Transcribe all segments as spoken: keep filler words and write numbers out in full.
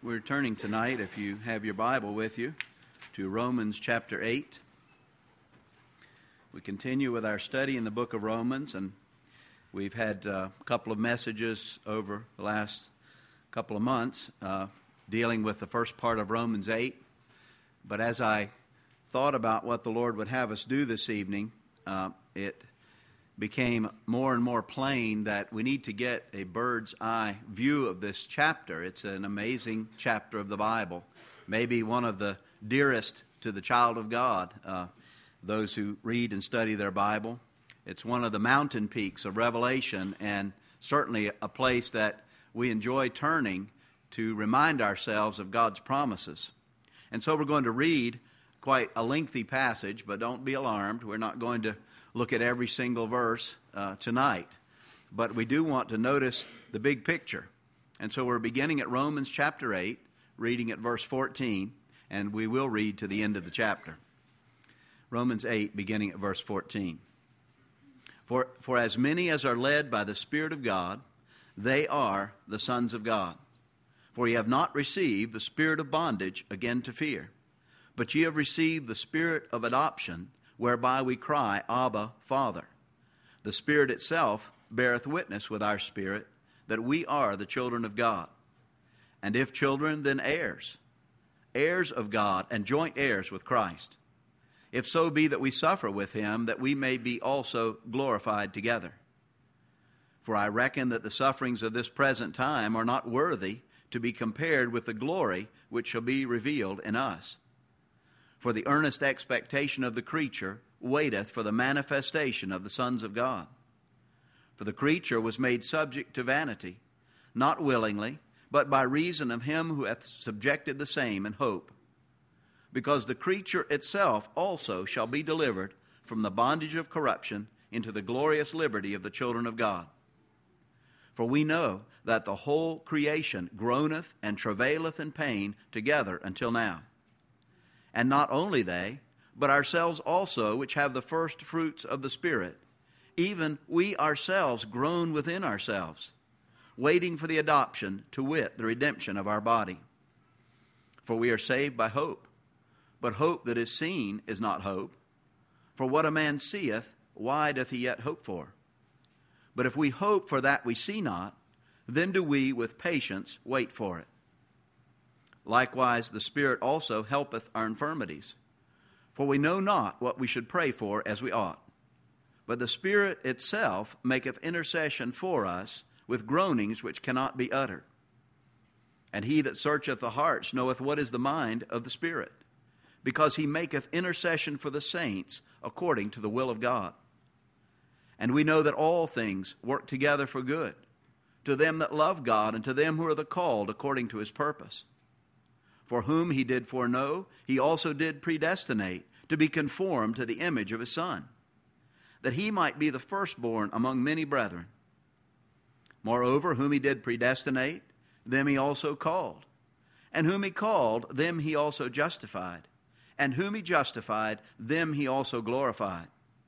We're turning tonight, if you have your Bible with you, to Romans chapter eight. We continue with our study in the book of Romans, and we've had uh, a couple of messages over the last couple of months uh, dealing with the first part of Romans eight. But as I thought about what the Lord would have us do this evening, uh, it became more and more plain that we need to get a bird's eye view of this chapter. It's an amazing chapter of the Bible, maybe one of the dearest to the child of God, uh, those who read and study their Bible. It's one of the mountain peaks of Revelation, and certainly a place that we enjoy turning to remind ourselves of God's promises. And so we're going to read quite a lengthy passage, but don't be alarmed. We're not going to look at every single verse uh, tonight. But we do want to notice the big picture. And so we're beginning at Romans chapter eight, reading at verse fourteen, and we will read to the end of the chapter. Romans eight, beginning at verse fourteen. For, for as many as are led by the Spirit of God, they are the sons of God. For ye have not received the spirit of bondage again to fear, but ye have received the Spirit of adoption, whereby we cry, Abba, Father. The Spirit itself beareth witness with our spirit that we are the children of God. And if children, then heirs, heirs of God, and joint heirs with Christ. If so be that we suffer with him, that we may be also glorified together. For I reckon that the sufferings of this present time are not worthy to be compared with the glory which shall be revealed in us. For the earnest expectation of the creature waiteth for the manifestation of the sons of God. For the creature was made subject to vanity, not willingly, but by reason of him who hath subjected the same in hope. Because the creature itself also shall be delivered from the bondage of corruption into the glorious liberty of the children of God. For we know that the whole creation groaneth and travaileth in pain together until now. And not only they, but ourselves also, which have the first fruits of the Spirit, even we ourselves groan within ourselves, waiting for the adoption, to wit, the redemption of our body. For we are saved by hope. But hope that is seen is not hope. For what a man seeth, why doth he yet hope for? But if we hope for that we see not, then do we with patience wait for it. Likewise, the Spirit also helpeth our infirmities. For we know not what we should pray for as we ought. But the Spirit itself maketh intercession for us with groanings which cannot be uttered. And he that searcheth the hearts knoweth what is the mind of the Spirit, because he maketh intercession for the saints according to the will of God. And we know that all things work together for good, to them that love God, and to them who are the called according to his purpose. For whom he did foreknow, he also did predestinate to be conformed to the image of his Son, that he might be the firstborn among many brethren. Moreover, whom he did predestinate, them he also called. And whom he called, them he also justified. And whom he justified, them he also glorified.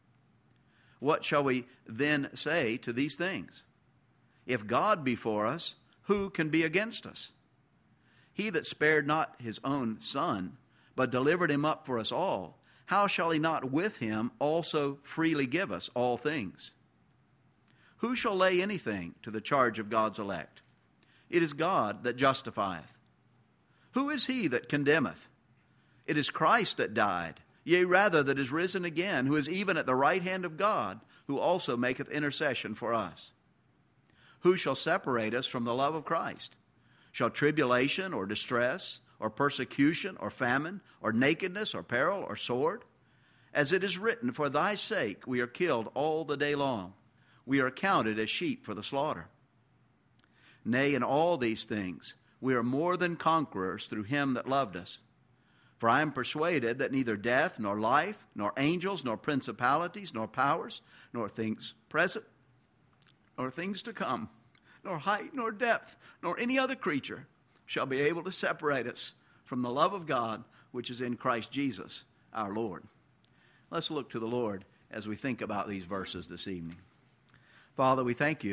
What shall we then say to these things? If God be for us, who can be against us? He that spared not his own Son, but delivered him up for us all, how shall he not with him also freely give us all things? Who shall lay anything to the charge of God's elect? It is God that justifieth. Who is he that condemneth? It is Christ that died, yea, rather that is risen again, who is even at the right hand of God, who also maketh intercession for us. Who shall separate us from the love of Christ? Shall tribulation or distress or persecution or famine or nakedness or peril or sword? As it is written, for thy sake we are killed all the day long. We are counted as sheep for the slaughter. Nay, in all these things we are more than conquerors through him that loved us. For I am persuaded that neither death, nor life, nor angels, nor principalities, nor powers, nor things present, nor things to come, nor height, nor depth, nor any other creature shall be able to separate us from the love of God which is in Christ Jesus our Lord. Let's look to the Lord as we think about these verses this evening. Father, we thank you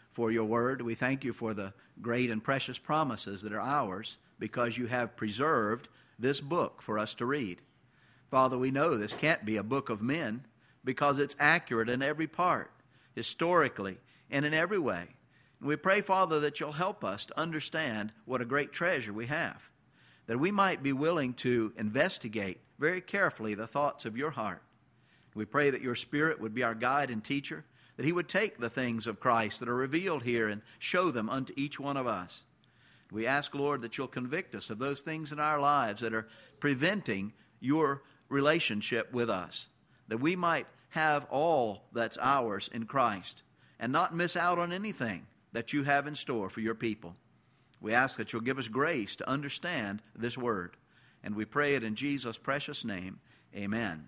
for your word. We thank you for the great and precious promises that are ours because you have preserved this book for us to read. Father, we know this can't be a book of men because it's accurate in every part, historically and in every way. We pray, Father, that you'll help us to understand what a great treasure we have, that we might be willing to investigate very carefully the thoughts of your heart. We pray that your Spirit would be our guide and teacher, that he would take the things of Christ that are revealed here and show them unto each one of us. We ask, Lord, that you'll convict us of those things in our lives that are preventing your relationship with us, that we might have all that's ours in Christ and not miss out on anything that you have in store for your people. We ask that you'll give us grace to understand this word, and we pray it in Jesus' precious name. Amen.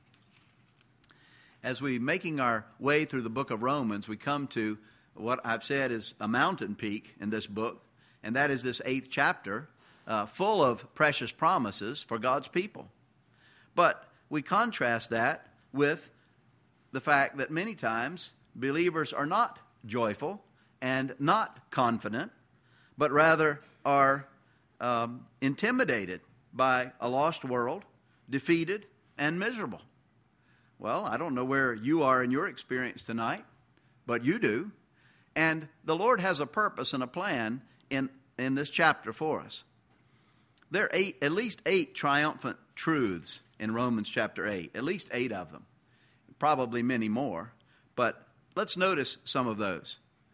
As we're making our way through the book of Romans, we come to what I've said is a mountain peak in this book, and that is this eighth chapter, uh, full of precious promises for God's people. But we contrast that with the fact that many times believers are not joyful and not confident, but rather are um, intimidated by a lost world, defeated, and miserable. Well, I don't know where you are in your experience tonight, but you do. And the Lord has a purpose and a plan in, in this chapter for us. There are eight, at least eight triumphant truths in Romans chapter eight, at least eight of them, probably many more, but let's notice some of those.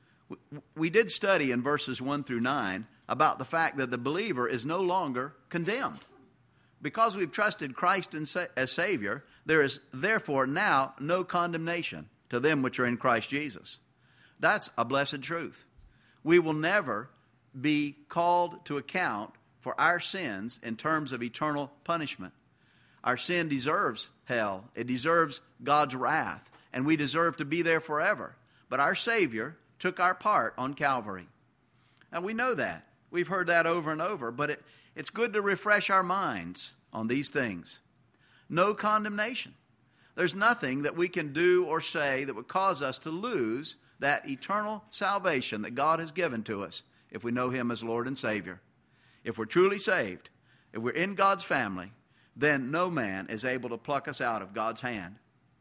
We did study in verses one through nine about the fact that the believer is no longer condemned. Because we've trusted Christ as Savior, there is therefore now no condemnation to them which are in Christ Jesus. That's a blessed truth. We will never be called to account for our sins in terms of eternal punishment. Our sin deserves hell. It deserves God's wrath, and we deserve to be there forever. But our Savior took our part on Calvary. And we know that. We've heard that over and over, but it, it's good to refresh our minds on these things. No condemnation. There's nothing that we can do or say that would cause us to lose that eternal salvation that God has given to us if we know Him as Lord and Savior. If we're truly saved, if we're in God's family, then no man is able to pluck us out of God's hand.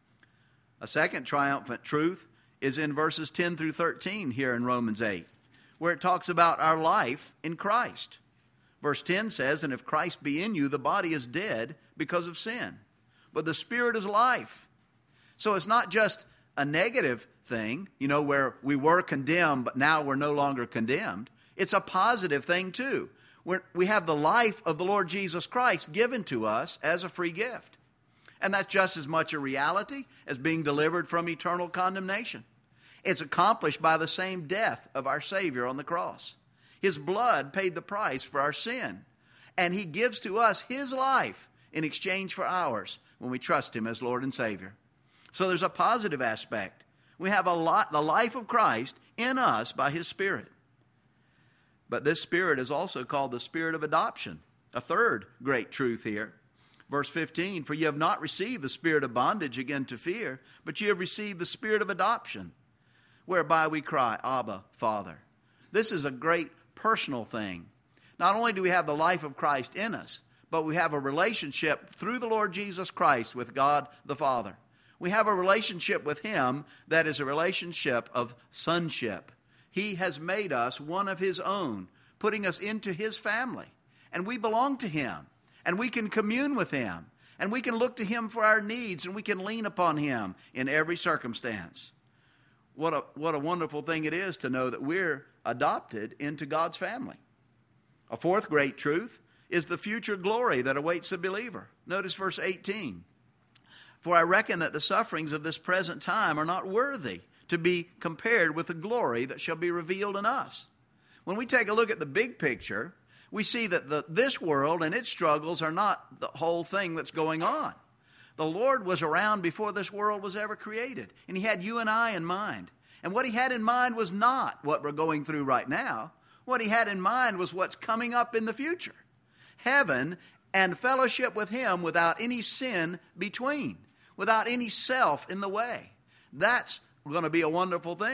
A second triumphant truth is in verses ten through thirteen here in Romans eight, where it talks about our life in Christ. Verse ten says, "And if Christ be in you, the body is dead because of sin, but the Spirit is life." So it's not just a negative thing, you know, where we were condemned, but now we're no longer condemned. It's a positive thing too. We're, we have the life of the Lord Jesus Christ given to us as a free gift. And that's just as much a reality as being delivered from eternal condemnation. It's accomplished by the same death of our Savior on the cross. His blood paid the price for our sin. And He gives to us His life in exchange for ours when we trust Him as Lord and Savior. So there's a positive aspect. We have a lot, the life of Christ in us by His Spirit. But this Spirit is also called the Spirit of adoption. A third great truth here. Verse fifteen, "For you have not received the spirit of bondage again to fear, but you have received the Spirit of adoption, whereby we cry, Abba, Father." This is a great personal thing. Not only do we have the life of Christ in us, but we have a relationship through the Lord Jesus Christ with God the Father. We have a relationship with Him that is a relationship of sonship. He has made us one of His own, putting us into His family. And we belong to Him. And we can commune with Him. And we can look to Him for our needs. And we can lean upon Him in every circumstance. What a, what a wonderful thing it is to know that we're adopted into God's family. A fourth great truth is the future glory that awaits the believer. Notice verse eighteen. "For I reckon that the sufferings of this present time are not worthy to be compared with the glory that shall be revealed in us." When we take a look at the big picture, we see that the, this world and its struggles are not the whole thing that's going on. The Lord was around before this world was ever created, and He had you and I in mind. And what He had in mind was not what we're going through right now. What He had in mind was what's coming up in the future. Heaven and fellowship with Him without any sin between, without any self in the way. That's going to be a wonderful thing.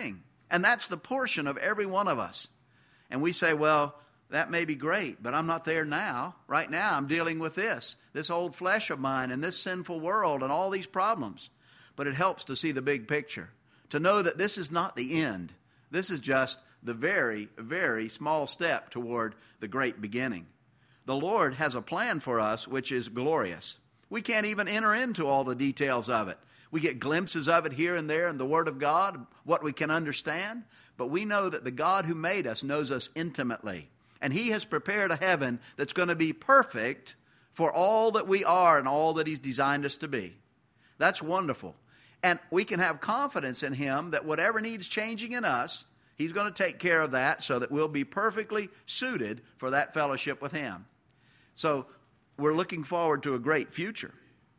And that's the portion of every one of us. And we say, well, that may be great, but I'm not there now. Right now I'm dealing with this, this old flesh of mine and this sinful world and all these problems. But it helps to see the big picture, to know that this is not the end. This is just the very, very small step toward the great beginning. The Lord has a plan for us which is glorious. We can't even enter into all the details of it. We get glimpses of it here and there in the Word of God, what we can understand. But we know that the God who made us knows us intimately. And He has prepared a heaven that's going to be perfect for all that we are and all that He's designed us to be. That's wonderful. And we can have confidence in Him that whatever needs changing in us, He's going to take care of that so that we'll be perfectly suited for that fellowship with Him. So we're looking forward to a great future.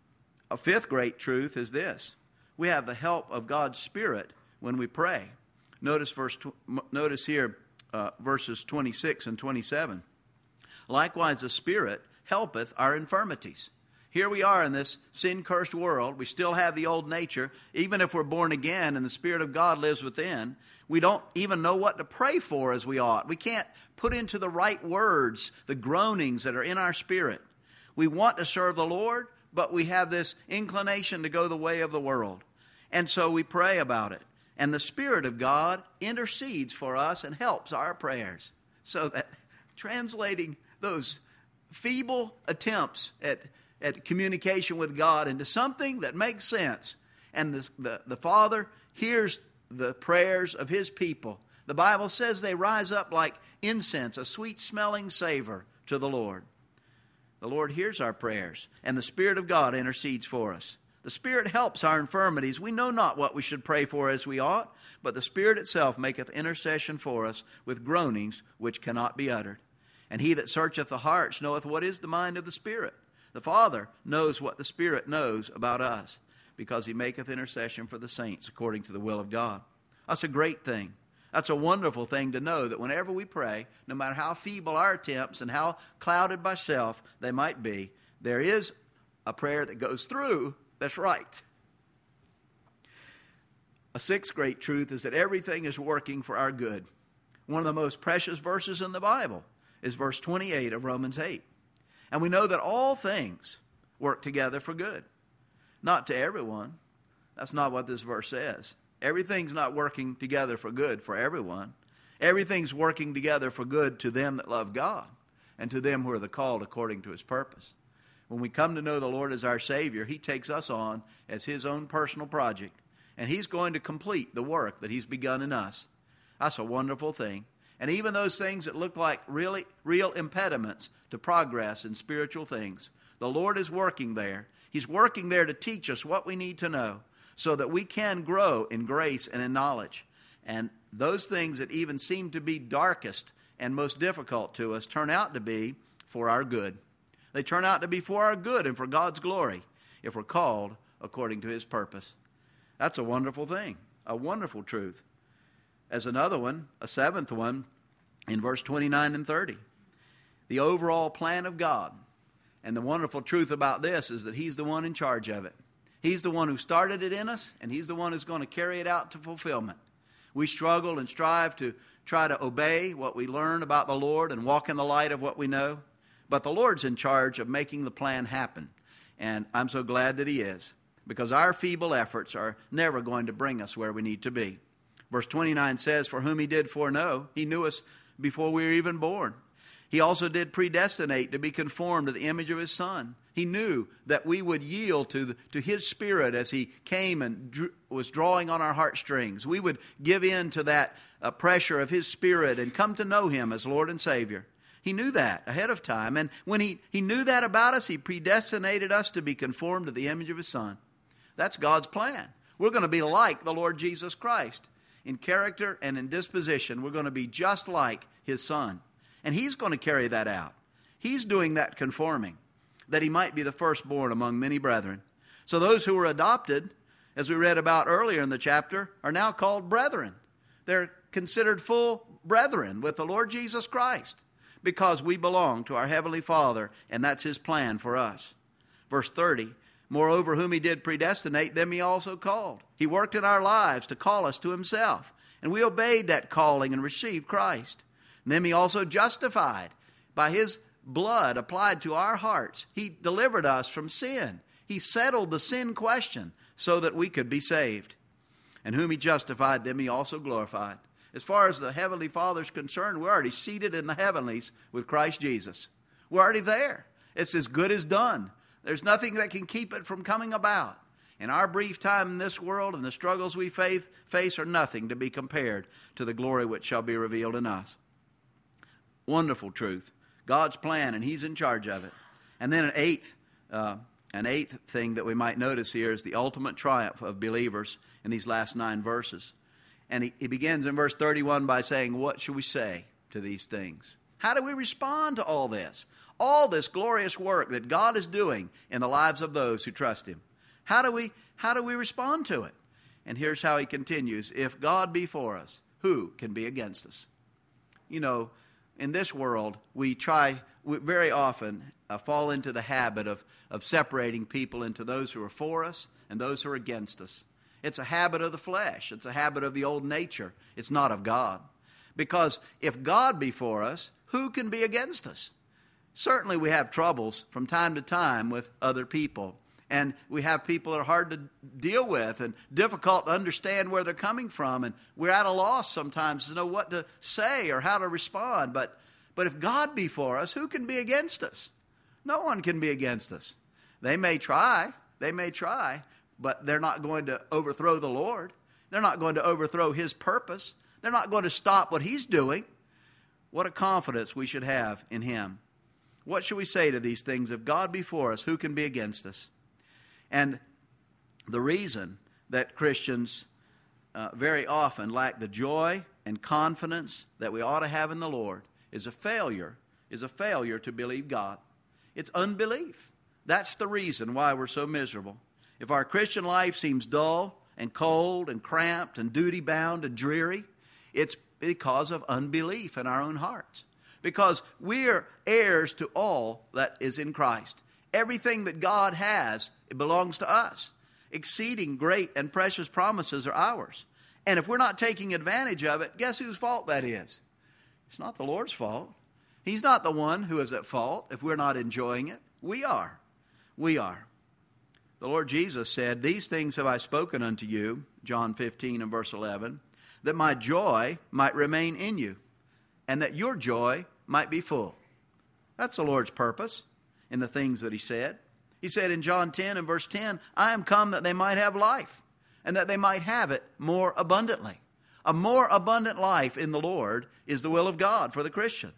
A fifth great truth is this. We have the help of God's Spirit when we pray. Notice verse. Notice here uh, verses twenty-six and twenty-seven. Likewise, the Spirit helpeth our infirmities. Here we are in this sin-cursed world. We still have the old nature. Even if we're born again and the Spirit of God lives within, we don't even know what to pray for as we ought. We can't put into the right words the groanings that are in our spirit. We want to serve the Lord, but we have this inclination to go the way of the world. And so we pray about it. And the Spirit of God intercedes for us and helps our prayers. So that translating those feeble attempts at, at communication with God into something that makes sense. And the, the, the Father hears the prayers of His people. The Bible says they rise up like incense, a sweet-smelling savor to the Lord. The Lord hears our prayers, and the Spirit of God intercedes for us. The Spirit helps our infirmities. We know not what we should pray for as we ought, but the Spirit itself maketh intercession for us with groanings which cannot be uttered. And He that searcheth the hearts knoweth what is the mind of the Spirit. The Father knows what the Spirit knows about us, because He maketh intercession for the saints according to the will of God. That's a great thing. That's a wonderful thing to know that whenever we pray, no matter how feeble our attempts and how clouded by self they might be, there is a prayer that goes through that's right. A sixth great truth is that everything is working for our good. One of the most precious verses in the Bible is verse twenty-eight of Romans eight. And we know that all things work together for good. Not to everyone. That's not what this verse says. Everything's not working together for good for everyone. Everything's working together for good to them that love God and to them who are the called according to His purpose. When we come to know the Lord as our Savior, He takes us on as His own personal project, and He's going to complete the work that He's begun in us. That's a wonderful thing. And even those things that look like really real impediments to progress in spiritual things, the Lord is working there. He's working there to teach us what we need to know so that we can grow in grace and in knowledge. And those things that even seem to be darkest and most difficult to us turn out to be for our good. They turn out to be for our good and for God's glory if we're called according to His purpose. That's a wonderful thing, a wonderful truth. As another one, a seventh one, in verse twenty-nine and thirty. The overall plan of God. And the wonderful truth about this is that He's the one in charge of it. He's the one who started it in us, and He's the one who's going to carry it out to fulfillment. We struggle and strive to try to obey what we learn about the Lord and walk in the light of what we know. But the Lord's in charge of making the plan happen. And I'm so glad that He is, because our feeble efforts are never going to bring us where we need to be. Verse twenty-nine says, For whom He did foreknow, He knew us before we were even born. He also did predestinate to be conformed to the image of His Son. He knew that we would yield to, the, to His Spirit as He came and drew, was drawing on our heartstrings. We would give in to that uh, pressure of His Spirit and come to know Him as Lord and Savior. He knew that ahead of time. And when he, he knew that about us, He predestinated us to be conformed to the image of His Son. That's God's plan. We're going to be like the Lord Jesus Christ. In character and in disposition, we're going to be just like His Son. And He's going to carry that out. He's doing that conforming, that He might be the firstborn among many brethren. So those who were adopted, as we read about earlier in the chapter, are now called brethren. They're considered full brethren with the Lord Jesus Christ, because we belong to our Heavenly Father, and that's His plan for us. Verse thirty, Moreover, whom He did predestinate, them He also called. He worked in our lives to call us to Himself. And we obeyed that calling and received Christ. And then he also justified by his blood applied to our hearts. He delivered us from sin. He settled the sin question so that we could be saved. And whom he justified, them he also glorified. As far as the Heavenly Father is concerned, we're already seated in the heavenlies with Christ Jesus. We're already there. It's as good as done. There's nothing that can keep it from coming about. In our brief time in this world and the struggles we face, face are nothing to be compared to the glory which shall be revealed in us. Wonderful truth. God's plan, and he's in charge of it. And then an eighth, uh, an eighth thing that we might notice here is the ultimate triumph of believers in these last nine verses. And he, he begins in verse thirty-one by saying, what should we say to these things? How do we respond to all this? All this glorious work that God is doing in the lives of those who trust him. How do we, how do we respond to it? And here's how he continues. If God be for us, who can be against us? You know, in this world, we try, we very often uh, fall into the habit of, of separating people into those who are for us and those who are against us. It's a habit of the flesh. It's a habit of the old nature. It's not of God. Because if God be for us, who can be against us? Certainly we have troubles from time to time with other people. And we have people that are hard to deal with and difficult to understand where they're coming from. And we're at a loss sometimes to know what to say or how to respond. But, but if God be for us, who can be against us? No one can be against us. They may try. They may try. But they're not going to overthrow the Lord. They're not going to overthrow his purpose. They're not going to stop what he's doing. What a confidence we should have in him. What should we say to these things? If God be for us, who can be against us? And the reason that Christians uh, very often lack the joy and confidence that we ought to have in the Lord is a failure, is a failure to believe God. It's unbelief. That's the reason why we're so miserable. If our Christian life seems dull and cold and cramped and duty-bound and dreary, it's because of unbelief in our own hearts. Because we are heirs to all that is in Christ. Everything that God has, it belongs to us. Exceeding great and precious promises are ours. And if we're not taking advantage of it, guess whose fault that is? It's not the Lord's fault. He's not the one who is at fault if we're not enjoying it. We are. We are. The Lord Jesus said, these things have I spoken unto you, John fifteen and verse eleven, that my joy might remain in you, and that your joy might be full. That's the Lord's purpose in the things that he said. He said in John ten and verse ten, I am come that they might have life, and that they might have it more abundantly. A more abundant life in the Lord is the will of God for the Christian.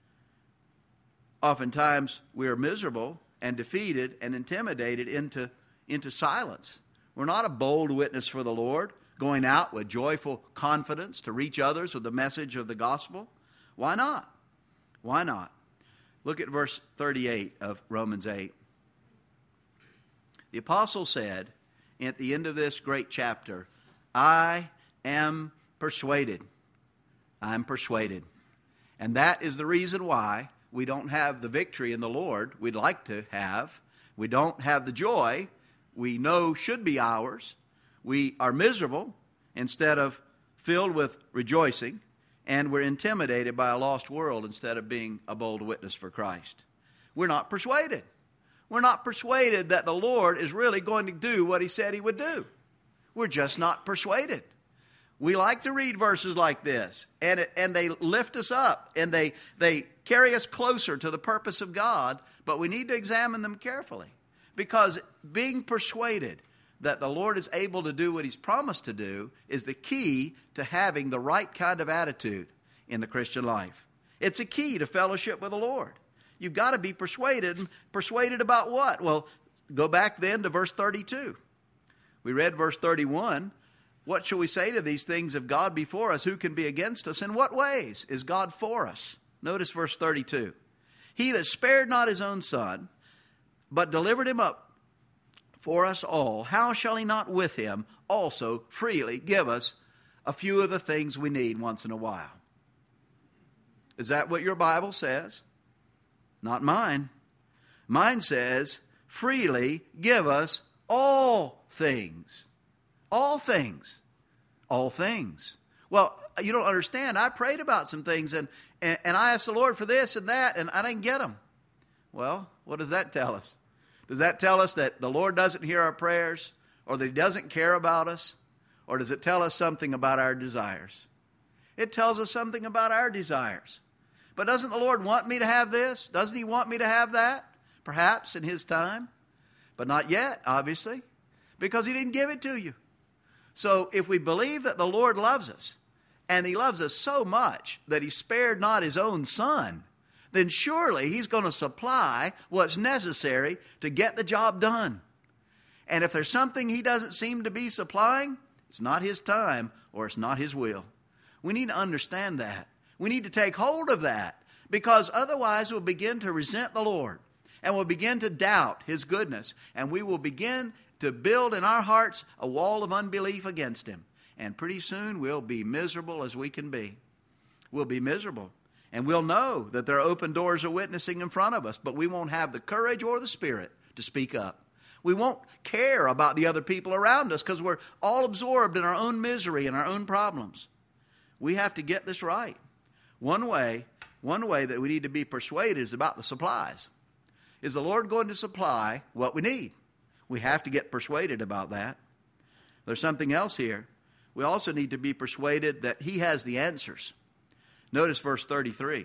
Oftentimes we are miserable and defeated and intimidated into, into silence. We're not a bold witness for the Lord, going out with joyful confidence to reach others with the message of the gospel. Why not? Why not? Look at verse thirty-eight of Romans eight. The apostle said at the end of this great chapter, I am persuaded. I am persuaded. And that is the reason why we don't have the victory in the Lord we'd like to have. We don't have the joy we know should be ours. We are miserable instead of filled with rejoicing. And we're intimidated by a lost world instead of being a bold witness for Christ. We're not persuaded. We're not persuaded that the Lord is really going to do what he said he would do. We're just not persuaded. We like to read verses like this, and it, and they lift us up, and they, they carry us closer to the purpose of God, but we need to examine them carefully. Because being persuaded that the Lord is able to do what he's promised to do is the key to having the right kind of attitude in the Christian life. It's a key to fellowship with the Lord. You've got to be persuaded. Persuaded about what? Well, go back then to verse thirty-two. We read verse thirty-one. What shall we say to these things? If God be for us, who can be against us? In what ways is God for us? Notice verse thirty-two. He that spared not his own son, but delivered him up for us all, how shall he not with him also freely give us a few of the things we need once in a while? Is that what your Bible says? Not mine. Mine says, freely give us all things. All things. All things. Well, you don't understand. I prayed about some things, and, and, and I asked the Lord for this and that, and I didn't get them. Well, what does that tell us? Does that tell us that the Lord doesn't hear our prayers, or that He doesn't care about us? Or does it tell us something about our desires? It tells us something about our desires. But doesn't the Lord want me to have this? Doesn't He want me to have that? Perhaps in His time. But not yet, obviously, because He didn't give it to you. So if we believe that the Lord loves us, and He loves us so much that He spared not His own Son, then surely He's going to supply what's necessary to get the job done. And if there's something He doesn't seem to be supplying, it's not His time or it's not His will. We need to understand that. We need to take hold of that, because otherwise we'll begin to resent the Lord, and we'll begin to doubt His goodness, and we will begin to build in our hearts a wall of unbelief against Him. And pretty soon we'll be miserable as we can be. We'll be miserable. And we'll know that there are open doors of witnessing in front of us, but we won't have the courage or the spirit to speak up. We won't care about the other people around us because we're all absorbed in our own misery and our own problems. We have to get this right. One way, one way that we need to be persuaded is about the supplies. Is the Lord going to supply what we need? We have to get persuaded about that. There's something else here. We also need to be persuaded that He has the answers. Notice verse thirty-three.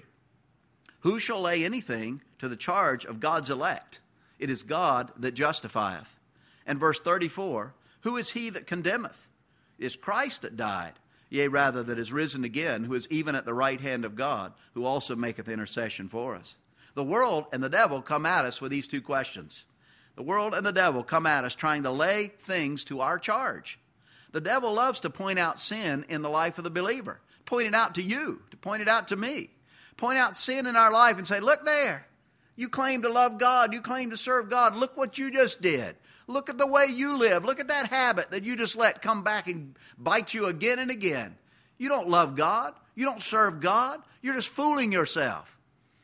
Who shall lay anything to the charge of God's elect? It is God that justifieth. And verse thirty-four. Who is he that condemneth? It is Christ that died, yea, rather that is risen again, who is even at the right hand of God, who also maketh intercession for us. The world and the devil come at us with these two questions. The world and the devil come at us trying to lay things to our charge. The devil loves to point out sin in the life of the believer. Point it out to you, to point it out to me. Point out sin in our life and say, look there. You claim to love God. You claim to serve God. Look what you just did. Look at the way you live. Look at that habit that you just let come back and bite you again and again. You don't love God. You don't serve God. You're just fooling yourself.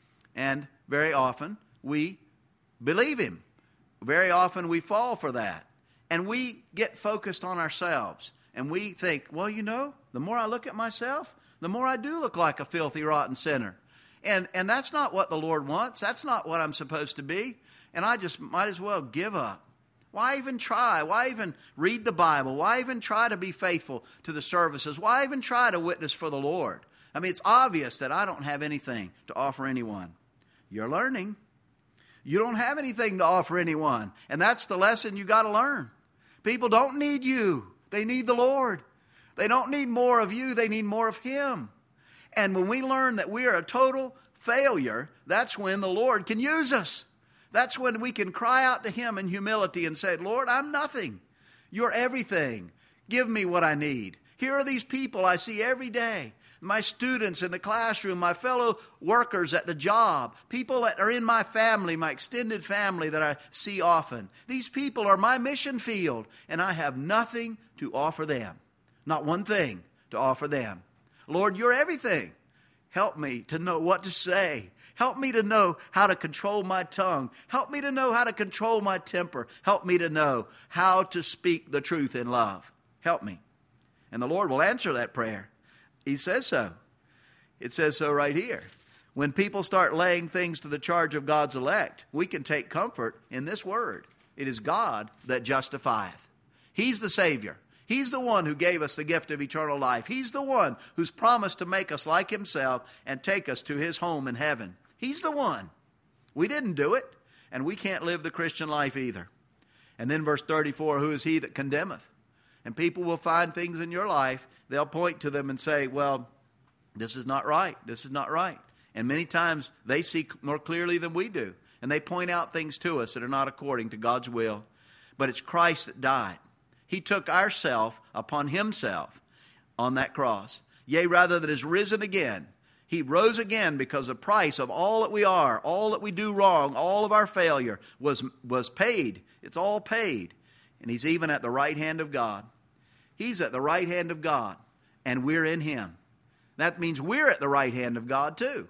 And very often we believe him. Very often we fall for that. And we get focused on ourselves. And we think, well, you know, the more I look at myself, the more I do look like a filthy, rotten sinner. And and that's not what the Lord wants. That's not what I'm supposed to be. And I just might as well give up. Why even try? Why even read the Bible? Why even try to be faithful to the services? Why even try to witness for the Lord? I mean, it's obvious that I don't have anything to offer anyone. You're learning. You don't have anything to offer anyone. And that's the lesson you got to learn. People don't need you. They need the Lord. They don't need more of you. They need more of Him. And when we learn that we are a total failure, that's when the Lord can use us. That's when we can cry out to Him in humility and say, Lord, I'm nothing. You're everything. Give me what I need. Here are these people I see every day. My students in the classroom, my fellow workers at the job, people that are in my family, my extended family that I see often. These people are my mission field, and I have nothing to offer them. Not one thing to offer them. Lord, you're everything. Help me to know what to say. Help me to know how to control my tongue. Help me to know how to control my temper. Help me to know how to speak the truth in love. Help me. And the Lord will answer that prayer. He says so. It says so right here. When people start laying things to the charge of God's elect, we can take comfort in this word. It is God that justifieth. He's the Savior. He's the one who gave us the gift of eternal life. He's the one who's promised to make us like Himself and take us to His home in heaven. He's the one. We didn't do it, and we can't live the Christian life either. And then verse thirty-four, who is he that condemneth? And people will find things in your life, they'll point to them and say, well, this is not right. This is not right. And many times they see more clearly than we do. And they point out things to us that are not according to God's will. But it's Christ that died. He took our self upon Himself on that cross. Yea, rather that is risen again. He rose again because the price of all that we are, all that we do wrong, all of our failure was, was paid. It's all paid. And He's even at the right hand of God. He's at the right hand of God, and we're in Him. That means we're at the right hand of God too.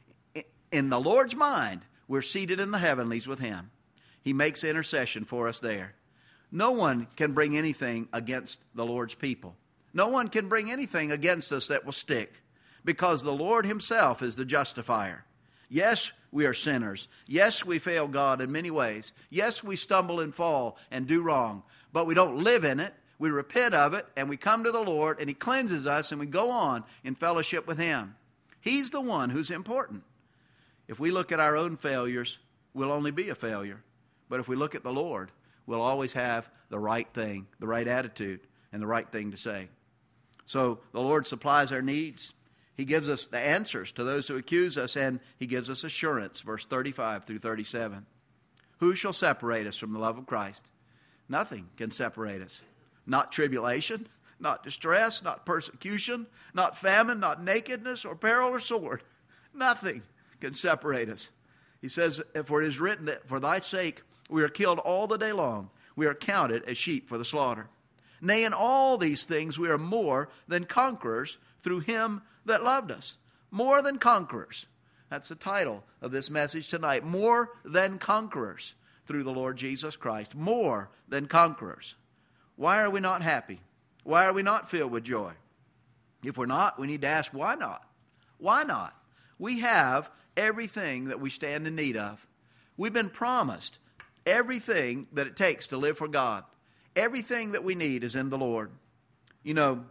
In the Lord's mind, we're seated in the heavenlies with Him. He makes intercession for us there. No one can bring anything against the Lord's people. No one can bring anything against us that will stick, because the Lord himself is the justifier. Yes, we are sinners. Yes, we fail God in many ways. Yes, we stumble and fall and do wrong, but we don't live in it. We repent of it, and we come to the Lord, and he cleanses us, and we go on in fellowship with him. He's the one who's important. If we look at our own failures, we'll only be a failure. But if we look at the Lord, we'll always have the right thing, the right attitude, and the right thing to say. So the Lord supplies our needs. He gives us the answers to those who accuse us, and he gives us assurance, verse thirty-five through thirty-seven. Who shall separate us from the love of Christ? Nothing can separate us. Not tribulation, not distress, not persecution, not famine, not nakedness, or peril, or sword. Nothing can separate us. He says, for it is written that for thy sake we are killed all the day long. We are counted as sheep for the slaughter. Nay, in all these things we are more than conquerors through him that loved us. More than conquerors. That's the title of this message tonight. More than conquerors through the Lord Jesus Christ. More than conquerors. Why are we not happy? Why are we not filled with joy? If we're not, we need to ask, why not? Why not? We have everything that we stand in need of. We've been promised everything that it takes to live for God. Everything that we need is in the Lord. You know,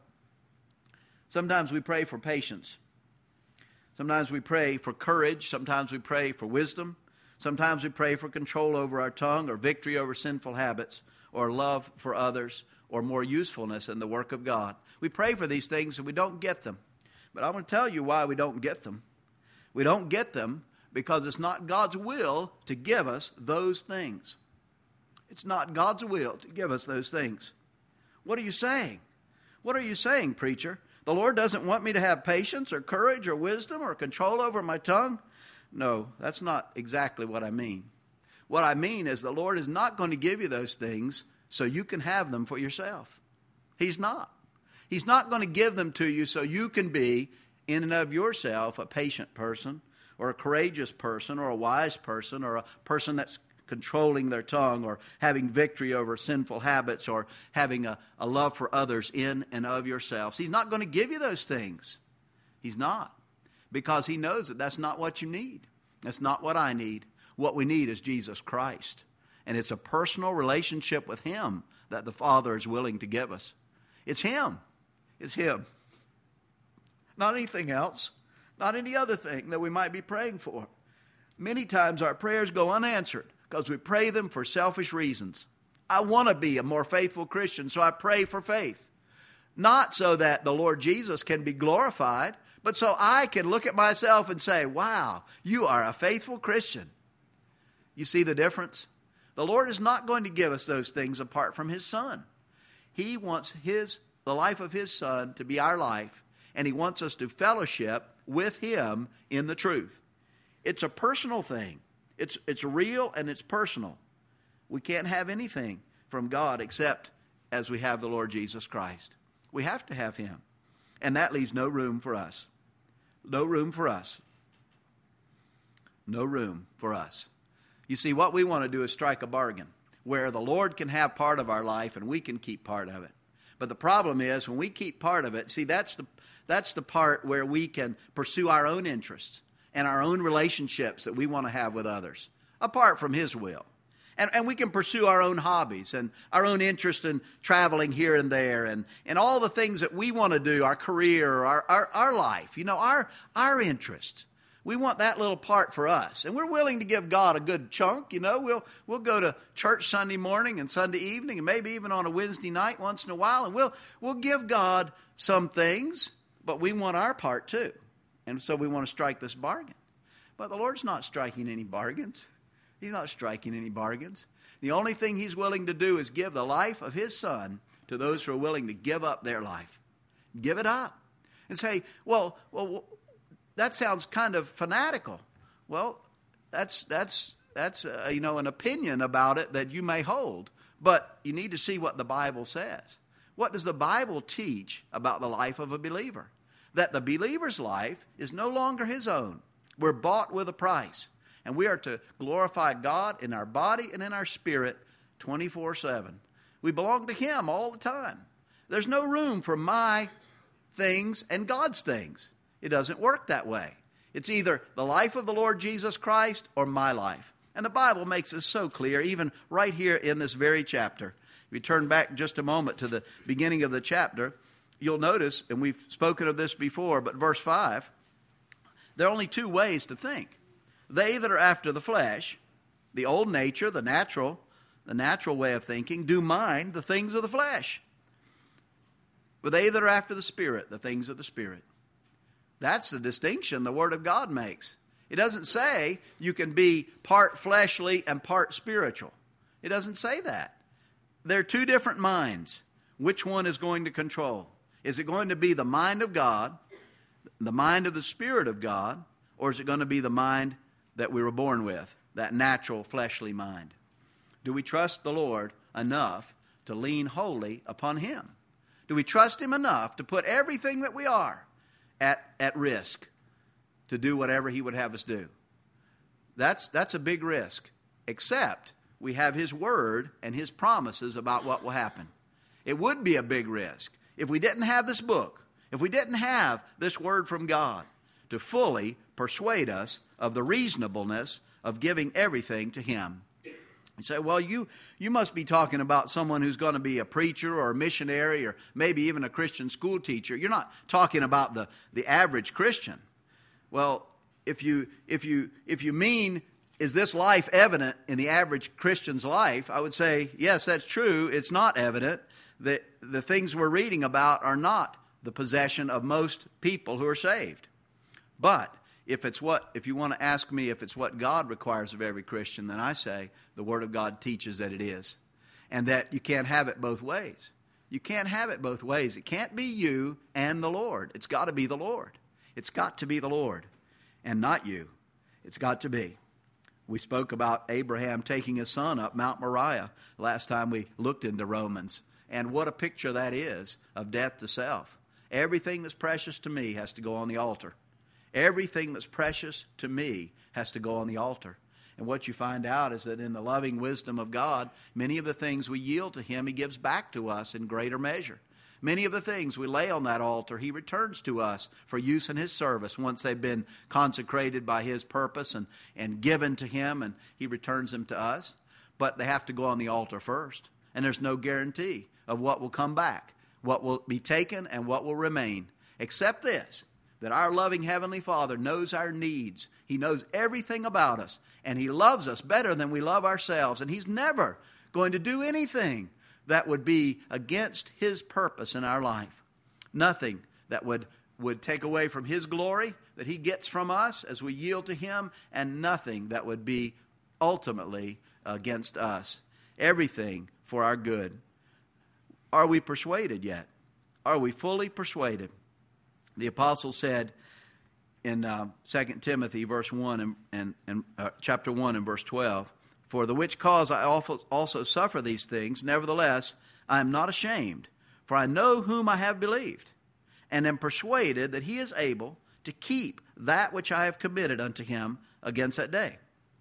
sometimes we pray for patience. Sometimes we pray for courage. Sometimes we pray for wisdom. Sometimes we pray for control over our tongue, or victory over sinful habits, or love for others, or more usefulness in the work of God. We pray for these things and we don't get them. But I'm going to tell you why we don't get them. We don't get them because it's not God's will to give us those things. It's not God's will to give us those things. What are you saying? What are you saying, preacher? The Lord doesn't want me to have patience or courage or wisdom or control over my tongue? No, that's not exactly what I mean. What I mean is the Lord is not going to give you those things so you can have them for yourself. He's not. He's not going to give them to you so you can be, in and of yourself, a patient person, or a courageous person, or a wise person, or a person that's controlling their tongue, or having victory over sinful habits, or having a, a love for others in and of yourselves. He's not going to give you those things. He's not. Because he knows that that's not what you need. That's not what I need. What we need is Jesus Christ. And it's a personal relationship with him that the Father is willing to give us. It's him. It's him. Not anything else. Not any other thing that we might be praying for. Many times our prayers go unanswered because we pray them for selfish reasons. I want to be a more faithful Christian, so I pray for faith. Not so that the Lord Jesus can be glorified, but so I can look at myself and say, wow, you are a faithful Christian. You see the difference? The Lord is not going to give us those things apart from his Son. He wants his, the life of his Son to be our life, and he wants us to fellowship with him in the truth. It's a personal thing. It's, it's real and it's personal. We can't have anything from God except as we have the Lord Jesus Christ. We have to have him. And that leaves no room for us. No room for us. No room for us. You see, what we want to do is strike a bargain where the Lord can have part of our life and we can keep part of it. But the problem is when we keep part of it, see, that's the, that's the part where we can pursue our own interests and our own relationships that we want to have with others, apart from his will. And, and we can pursue our own hobbies and our own interest in traveling here and there and, and all the things that we want to do, our career, our, our, our life, you know, our, our interests. We want that little part for us. And we're willing to give God a good chunk, you know. We'll, we'll go to church Sunday morning and Sunday evening and maybe even on a Wednesday night once in a while. And we'll, we'll give God some things, but we want our part too. And so we want to strike this bargain. But the Lord's not striking any bargains. He's not striking any bargains. The only thing he's willing to do is give the life of his Son to those who are willing to give up their life. Give it up. And say, well, well, that sounds kind of fanatical. Well, that's, that's, that's uh, you know, an opinion about it that you may hold. But you need to see what the Bible says. What does the Bible teach about the life of a believer? That the believer's life is no longer his own. We're bought with a price. And we are to glorify God in our body and in our spirit twenty-four seven. We belong to him all the time. There's no room for my things and God's things. It doesn't work that way. It's either the life of the Lord Jesus Christ or my life. And the Bible makes this so clear, even right here in this very chapter. If you turn back just a moment to the beginning of the chapter, you'll notice, and we've spoken of this before, but verse five, there are only two ways to think. They that are after the flesh, the old nature, the natural, the natural way of thinking, do mind the things of the flesh. But they that are after the Spirit, the things of the Spirit. That's the distinction the Word of God makes. It doesn't say you can be part fleshly and part spiritual. It doesn't say that. There are two different minds. Which one is going to control? Is it going to be the mind of God, the mind of the Spirit of God, or is it going to be the mind that we were born with, that natural fleshly mind? Do we trust the Lord enough to lean wholly upon Him? Do we trust Him enough to put everything that we are at, at risk to do whatever He would have us do? That's, that's a big risk, except we have His Word and His promises about what will happen. It would be a big risk if we didn't have this book, if we didn't have this Word from God to fully persuade us of the reasonableness of giving everything to Him. You say, well, you, you must be talking about someone who's going to be a preacher or a missionary or maybe even a Christian school teacher. You're not talking about the, the average Christian. Well, if you, if you, if you mean, is this life evident in the average Christian's life? I would say, yes, that's true. It's not evident. The, the things we're reading about are not the possession of most people who are saved. But if it's what, if you want to ask me if it's what God requires of every Christian, then I say the Word of God teaches that it is. And that you can't have it both ways. You can't have it both ways. It can't be you and the Lord. It's got to be the Lord. It's got to be the Lord and not you. It's got to be. We spoke about Abraham taking his son up Mount Moriah last time we looked into Romans. And what a picture that is of death to self. Everything that's precious to me has to go on the altar. Everything that's precious to me has to go on the altar. And what you find out is that in the loving wisdom of God, many of the things we yield to Him, He gives back to us in greater measure. Many of the things we lay on that altar, He returns to us for use in His service once they've been consecrated by His purpose and, and given to Him, and He returns them to us. But they have to go on the altar first. And there's no guarantee of what will come back, what will be taken and what will remain, except this, that our loving Heavenly Father knows our needs. He knows everything about us, and He loves us better than we love ourselves, and He's never going to do anything that would be against His purpose in our life. Nothing that would, would take away from His glory that He gets from us as we yield to Him, and nothing that would be ultimately against us. Everything for our good. Are we persuaded yet? Are we fully persuaded? The apostle said in uh, Second Timothy verse one and, and, and uh, chapter one and verse twelve, for the which cause I also suffer these things, nevertheless I am not ashamed, for I know whom I have believed, and am persuaded that He is able to keep that which I have committed unto Him against that day.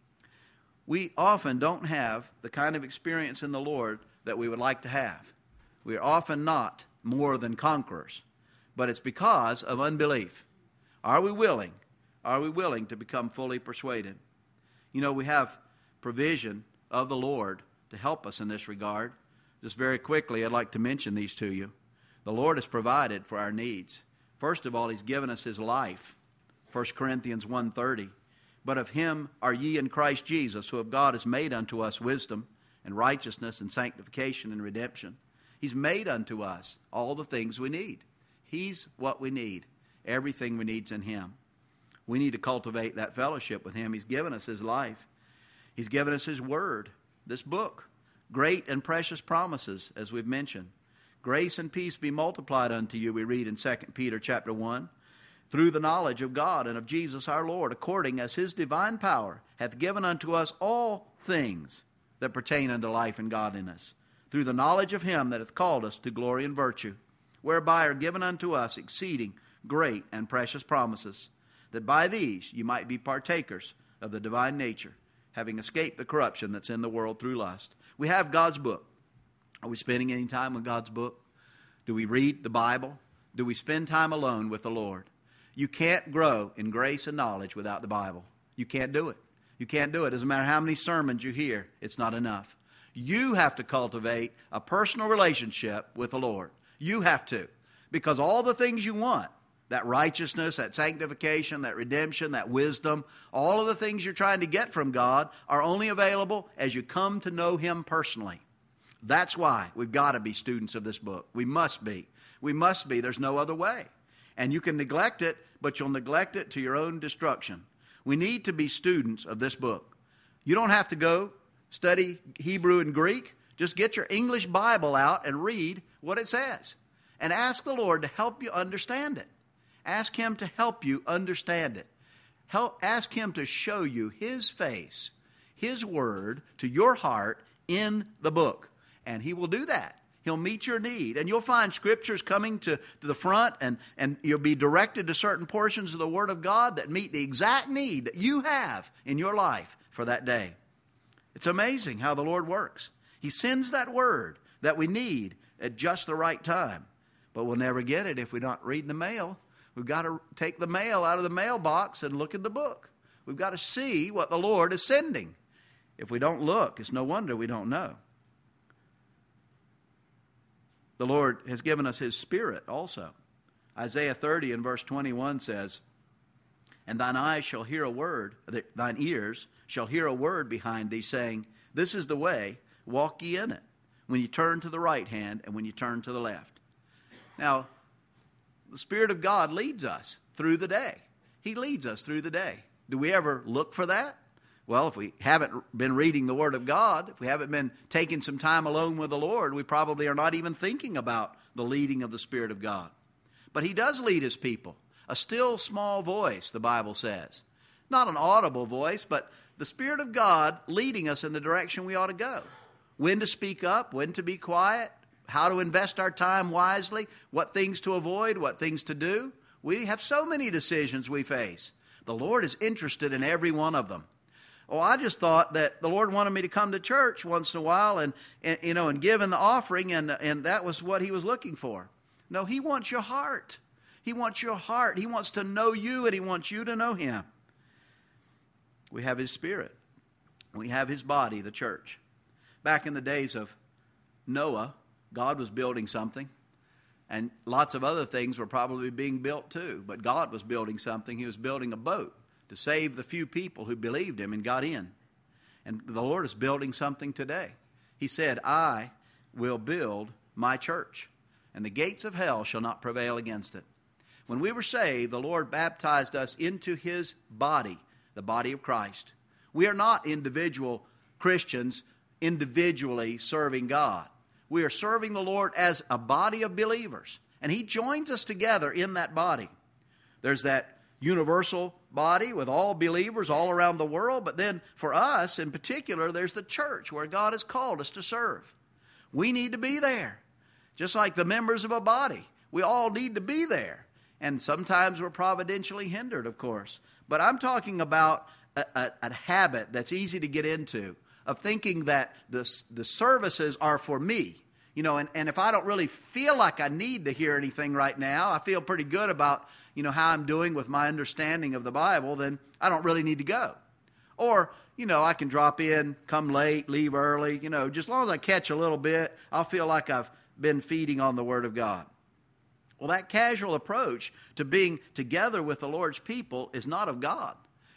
We often don't have the kind of experience in the Lord that we would like to have. We are often not more than conquerors. But it's because of unbelief. Are we willing? Are we willing to become fully persuaded? You know, we have provision of the Lord to help us in this regard. Just very quickly, I'd like to mention these to you. The Lord has provided for our needs. First of all, He's given us His life. First Corinthians one thirty. But of Him are ye in Christ Jesus, who of God has made unto us wisdom and righteousness and sanctification and redemption. He's made unto us all the things we need. He's what we need. Everything we need is in Him. We need to cultivate that fellowship with Him. He's given us His life. He's given us His Word, this book. Great and precious promises, as we've mentioned. Grace and peace be multiplied unto you, we read in Second Peter chapter one, through the knowledge of God and of Jesus our Lord, according as His divine power hath given unto us all things that pertain unto life and godliness, through the knowledge of Him that hath called us to glory and virtue, whereby are given unto us exceeding great and precious promises, that by these you might be partakers of the divine nature, having escaped the corruption that's in the world through lust. We have God's book. Are we spending any time with God's book? Do we read the Bible? Do we spend time alone with the Lord? You can't grow in grace and knowledge without the Bible. You can't do it. You can't do it. Doesn't matter how many sermons you hear, it's not enough. You have to cultivate a personal relationship with the Lord. You have to. Because all the things you want, that righteousness, that sanctification, that redemption, that wisdom, all of the things you're trying to get from God are only available as you come to know Him personally. That's why we've got to be students of this book. We must be. We must be. There's no other way. And you can neglect it, but you'll neglect it to your own destruction. We need to be students of this book. You don't have to go study Hebrew and Greek. Just get your English Bible out and read what it says. And ask the Lord to help you understand it. Ask Him to help you understand it. Help, ask Him to show you His face, His word to your heart in the book. And He will do that. He'll meet your need. And you'll find scriptures coming to, to the front, and, and you'll be directed to certain portions of the Word of God that meet the exact need that you have in your life for that day. It's amazing how the Lord works. He sends that word that we need at just the right time. But we'll never get it if we're not reading the mail. We've got to take the mail out of the mailbox and look at the book. We've got to see what the Lord is sending. If we don't look, it's no wonder we don't know. The Lord has given us His Spirit also. Isaiah thirty and verse twenty-one says, "And thine eyes shall hear a word, thine ears shall hear a word behind thee, saying, This is the way, walk ye in it, when you turn to the right hand and when you turn to the left." Now, the Spirit of God leads us through the day. He leads us through the day. Do we ever look for that? Well, if we haven't been reading the Word of God, if we haven't been taking some time alone with the Lord, we probably are not even thinking about the leading of the Spirit of God. But He does lead His people. A still small voice, the Bible says. Not an audible voice, but the Spirit of God leading us in the direction we ought to go. When to speak up, when to be quiet, how to invest our time wisely, what things to avoid, what things to do. We have so many decisions we face. The Lord is interested in every one of them. Oh, I just thought that the Lord wanted me to come to church once in a while and, and you know, and give in the offering, and, and that was what He was looking for. No, He wants your heart. He wants your heart. He wants to know you, and He wants you to know Him. We have His Spirit. We have His body, the church. Back in the days of Noah, God was building something, and lots of other things were probably being built too. But God was building something. He was building a boat to save the few people who believed Him and got in. And the Lord is building something today. He said, "I will build my church, and the gates of hell shall not prevail against it." When we were saved, the Lord baptized us into His body, the body of Christ. We are not individual Christians individually serving God. We are serving the Lord as a body of believers, and He joins us together in that body. There's that universal body with all believers all around the world, but then for us in particular, there's the church where God has called us to serve. We need to be there, just like the members of a body. We all need to be there, and sometimes we're providentially hindered, of course. But I'm talking about a, a, a habit that's easy to get into, of thinking that the, the services are for me. You know, and, and if I don't really feel like I need to hear anything right now, I feel pretty good about, you know, how I'm doing with my understanding of the Bible, then I don't really need to go. Or, you know, I can drop in, come late, leave early, you know, just as long as I catch a little bit, I'll feel like I've been feeding on the Word of God. Well, that casual approach to being together with the Lord's people is not of God.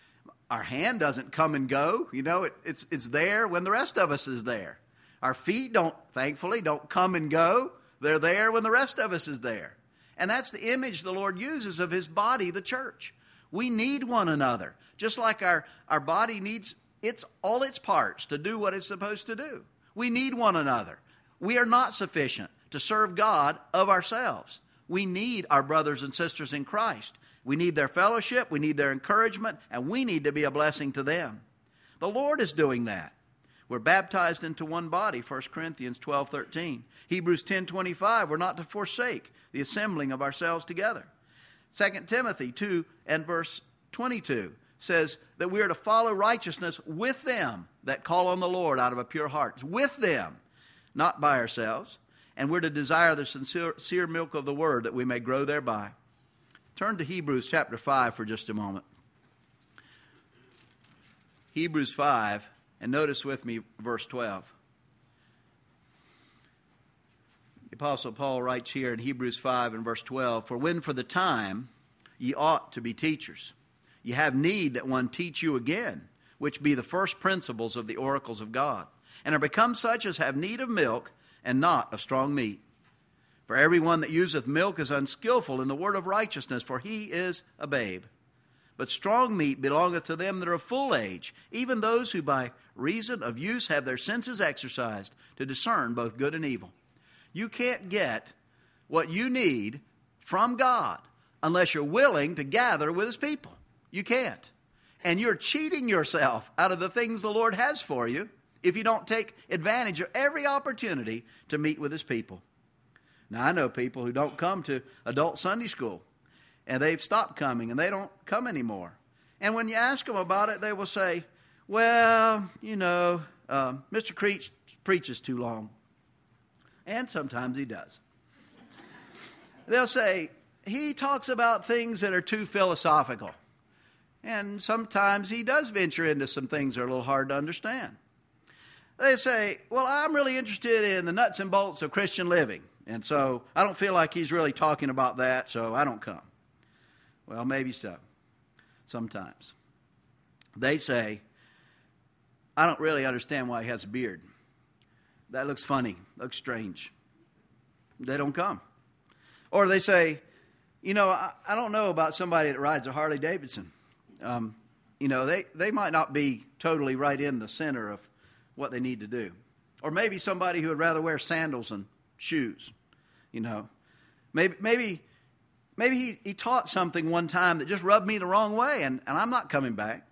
Our hand doesn't come and go. You know, it, it's it's there when the rest of us is there. Our feet don't, thankfully, don't come and go. They're there when the rest of us is there. And that's the image the Lord uses of His body, the church. We need one another, just like our, our body needs its all its parts to do what it's supposed to do. We need one another. We are not sufficient to serve God of ourselves. We need our brothers and sisters in Christ. We need their fellowship, we need their encouragement, and we need to be a blessing to them. The Lord is doing that. We're baptized into one body, First Corinthians twelve thirteen. Hebrews ten twenty-five, we're not to forsake the assembling of ourselves together. Second Timothy two and verse twenty-two says that we are to follow righteousness with them that call on the Lord out of a pure heart. With them, not by ourselves. and we're to desire the sincere, sincere milk of the Word that we may grow thereby. Turn to Hebrews chapter five for just a moment. Hebrews five, and notice with me verse twelve. The Apostle Paul writes here in Hebrews five and verse twelve, "For when for the time ye ought to be teachers, ye have need that one teach you again, which be the first principles of the oracles of God, and are become such as have need of milk, and not of strong meat. For every one that useth milk is unskillful in the word of righteousness, for he is a babe. But strong meat belongeth to them that are of full age, even those who by reason of use have their senses exercised to discern both good and evil." You can't get what you need from God unless you're willing to gather with His people. You can't. And you're cheating yourself out of the things the Lord has for you if you don't take advantage of every opportunity to meet with His people. Now, I know people who don't come to adult Sunday school, and they've stopped coming, and they don't come anymore. And when you ask them about it, they will say, well, you know, uh, Mister Creech preaches too long. And sometimes he does. They'll say, he talks about things that are too philosophical. And sometimes he does venture into some things that are a little hard to understand. They say, well, I'm really interested in the nuts and bolts of Christian living. And so I don't feel like he's really talking about that, so I don't come. Well, maybe so. Sometimes. They say, I don't really understand why he has a beard. That looks funny, looks strange. They don't come. Or they say, you know, I, I don't know about somebody that rides a Harley Davidson. Um, you know, they, they might not be totally right in the center of what they need to do. Or maybe somebody who would rather wear sandals and shoes. You know, maybe maybe maybe he, he taught something one time that just rubbed me the wrong way, and, and I'm not coming back.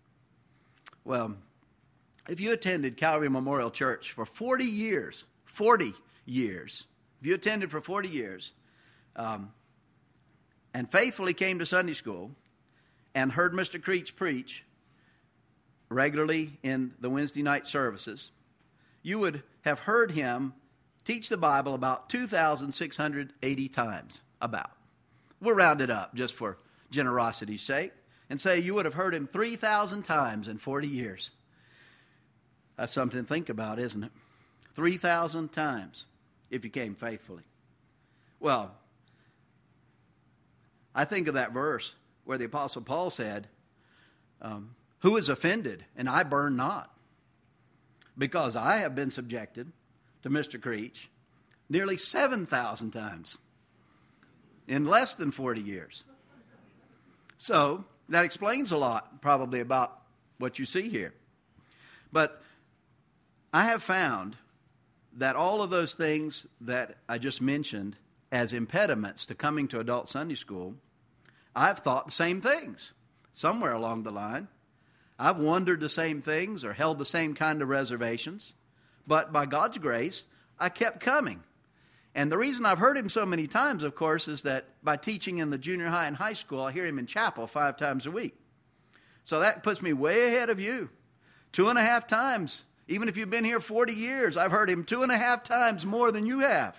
Well, if you attended Calvary Memorial Church for forty years, forty years, if you attended for forty years, um, and faithfully came to Sunday school and heard Mister Creech preach regularly in the Wednesday night services, you would have heard him teach the Bible about two thousand six hundred eighty times, about. We'll round it up just for generosity's sake and say you would have heard him three thousand times in forty years. That's something to think about, isn't it? three thousand times if you came faithfully. Well, I think of that verse where the Apostle Paul said, um, who is offended, and I burn not? Because I have been subjected to Mister Creech nearly seven thousand times in less than forty years. So that explains a lot probably about what you see here. But I have found that all of those things that I just mentioned as impediments to coming to adult Sunday school, I've thought the same things somewhere along the line. I've wondered the same things or held the same kind of reservations. But by God's grace, I kept coming. And the reason I've heard him so many times, of course, is that by teaching in the junior high and high school, I hear him in chapel five times a week. So that puts me way ahead of you. Two and a half times. Even if you've been here forty years, I've heard him two and a half times more than you have.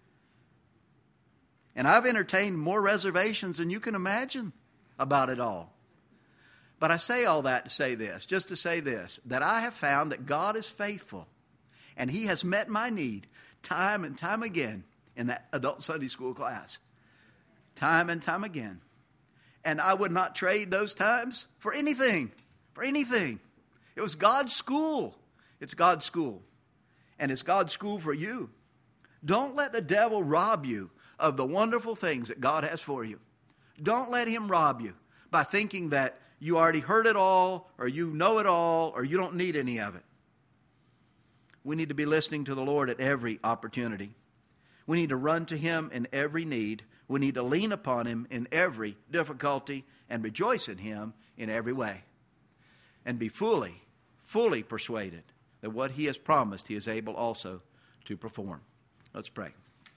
And I've entertained more reservations than you can imagine about it all. But I say all that to say this, just to say this, that I have found that God is faithful. And He has met my need time and time again in that adult Sunday school class. Time and time again. And I would not trade those times for anything. For anything. It was God's school. It's God's school. And it's God's school for you. Don't let the devil rob you of the wonderful things that God has for you. Don't let him rob you by thinking that you already heard it all, or you know it all, or you don't need any of it. We need to be listening to the Lord at every opportunity. We need to run to Him in every need. We need to lean upon Him in every difficulty and rejoice in Him in every way. And be fully, fully persuaded that what He has promised, He is able also to perform. Let's pray.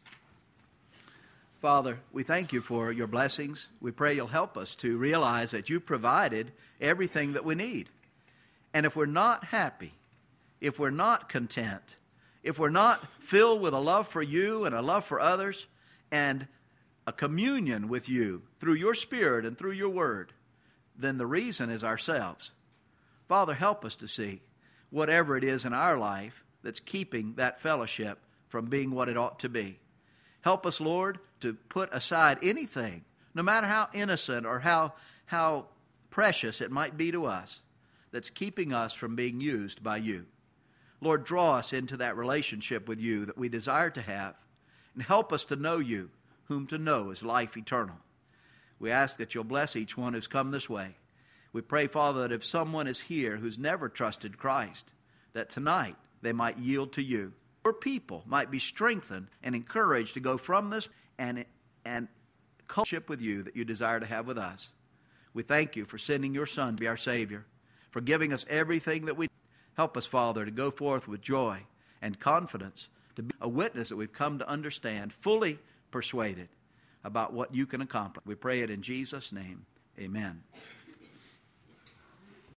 Father, we thank You for Your blessings. We pray You'll help us to realize that You provided everything that we need. And if we're not happy, if we're not content, if we're not filled with a love for you and a love for others and a communion with you through your Spirit and through your Word, then the reason is ourselves. Father, help us to see whatever it is in our life that's keeping that fellowship from being what it ought to be. Help us, Lord, to put aside anything, no matter how innocent or how, how precious it might be to us, that's keeping us from being used by you. Lord, draw us into that relationship with you that we desire to have, and help us to know you, whom to know is life eternal. We ask that you'll bless each one who's come this way. We pray, Father, that if someone is here who's never trusted Christ, that tonight they might yield to you. Your people might be strengthened and encouraged to go from this and, and fellowship with you that you desire to have with us. We thank you for sending your Son to be our Savior, for giving us everything that we need. Help us, Father, to go forth with joy and confidence, to be a witness that we've come to understand, fully persuaded about what you can accomplish. We pray it in Jesus' name. Amen.